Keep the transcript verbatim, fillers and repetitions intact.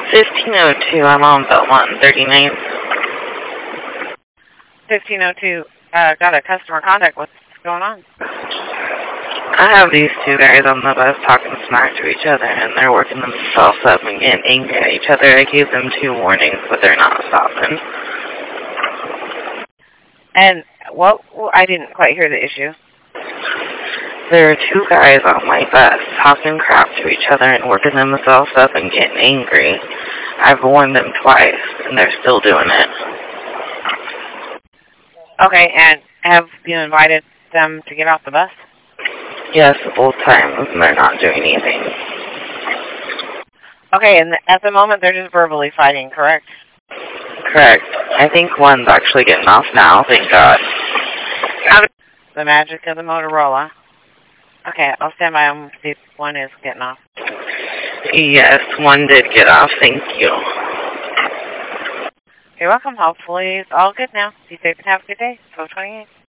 fifteen oh two, I'm on Belmont and thirty-ninth. fifteen oh two, uh, got a customer contact. What's going on? I have these two guys on the bus talking smack to each other, and they're working themselves up and getting angry at each other. I gave them two warnings, but they're not stopping. And what? Well, I didn't quite hear the issue. There are two guys on my bus talking crap to each other and working themselves up and getting angry. I've warned them twice, and they're still doing it. Okay, and have you invited them to get off the bus? Yes, both times, and they're not doing anything. Okay, and at the moment they're just verbally fighting, correct? Correct. I think one's actually getting off now, thank God. The magic of the Motorola. Okay, I'll stand by them to see if one is getting off. Yes, one did get off, thank you. You're welcome. Hopefully it's all good now. Be safe and have a good day. twelve twenty-eight.